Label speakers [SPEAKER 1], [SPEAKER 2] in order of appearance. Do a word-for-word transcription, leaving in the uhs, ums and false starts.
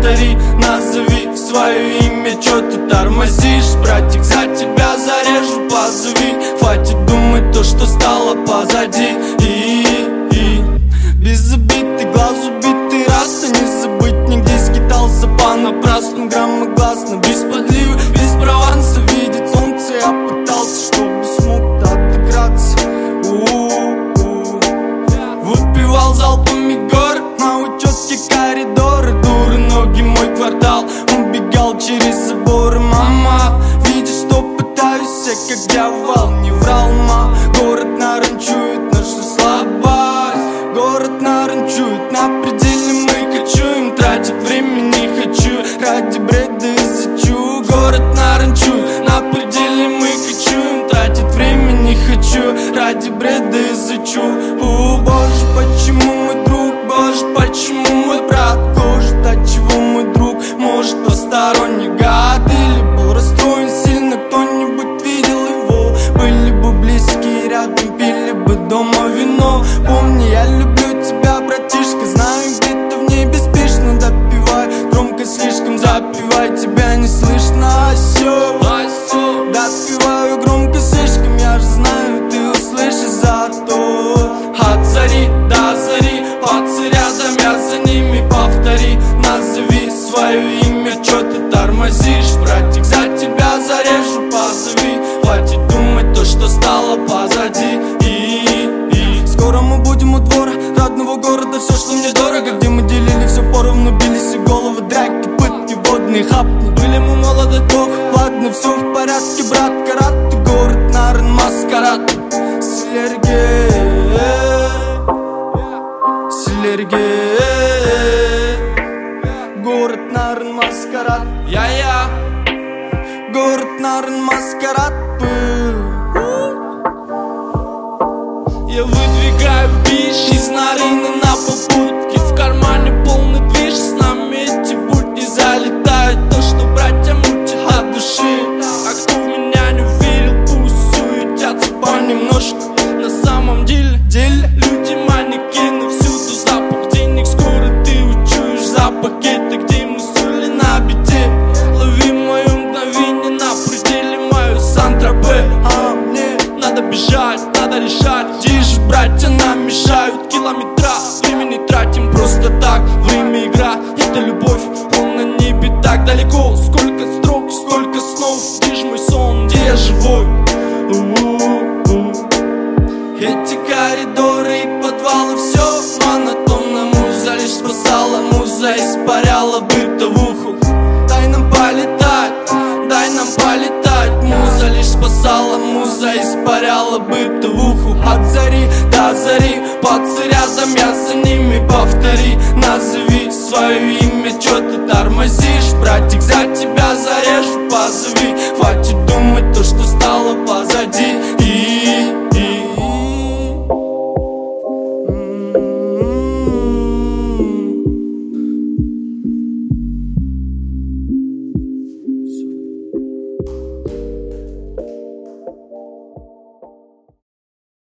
[SPEAKER 1] повтори, назови свое имя, чё ты тормозишь? Братик, за тебя зарежу, позови. Хватит думать то, что стало позади. И, и без обиды, глаз убитый, раз, а не забыть нигде скитался понапрасну, громогласно, без подлива, без прованса. Видеть солнце я пытался, чтобы смог отыграться. У-у-у. Выпивал залпами город, на учетке коридоры, дуры ноги, мой квартал, убегал через заборы. Мама, видишь, что пытаюсь, я как дьявол, не врал, ма. Город наранчует нашу слабость, город наранчует, на пределе мы кочуем, тратить время не хочу, ради бреда изучу. Город наранчует, на пределе мы кочуем, тратить время не хочу, ради бреда изучу. О, боже, почему мой друг, боже, почему мой брат гложет, отчего мой друг может посторонний гад? Или был расстроен сильно, кто-нибудь видел его? Были бы близкие рядом, пили бы дома вино. Помни, я люблю тебя, братишка, знаю, где-то в небе спишь, но допивай громко слишком, запивай, тебя не слышно, осё. Допиваю громко слишком, я же знаю, ты услышишь зато. От зари до зари, пацы рядом, я за ними, повтори, назови свое имя, чё ты тормозишь? Братик, за тебя зарежу, позови. Хватит думать то, что стало позади. И, и скоро мы будем у двора родного города, все, что мне дорого, где мы делили все поровну, бились и головы, драки, пытки, водные хапни. Были мы молоды, то ладно, все в порядке, брат, карат, город Нарн, маскарад. Силергей, Силергей, город Нарн, маскарад. Я-я, город Нарн, маскарад. Я выдвигаю бич из Нарына на попутке, в кармане полный движ, с нами эти будни залетают. То, что братья мутят от души, а кто в меня не верил, пусть суетятся понемножку. На самом деле, деле люди манекены, всюду запах денег, скоро ты учуешь запах гетто, где мы соли на бите. Лови мое мгновение на пределе, мою Сан-Тропе. А мне надо бежать, надо решать, где же братья нам мешают. Километра времени тратим просто так, время игра, это любовь, он на небе так далеко. Сколько строк, столько снов, где же мой сон, где я живой? У-у-у. Эти коридоры и подвалы, все монотонно, муза лишь спасала, муза испаряла бытовуху. Дай нам полетать, дай нам полетать, муза лишь спасала, муза испаряла бытовуху. От зари до зари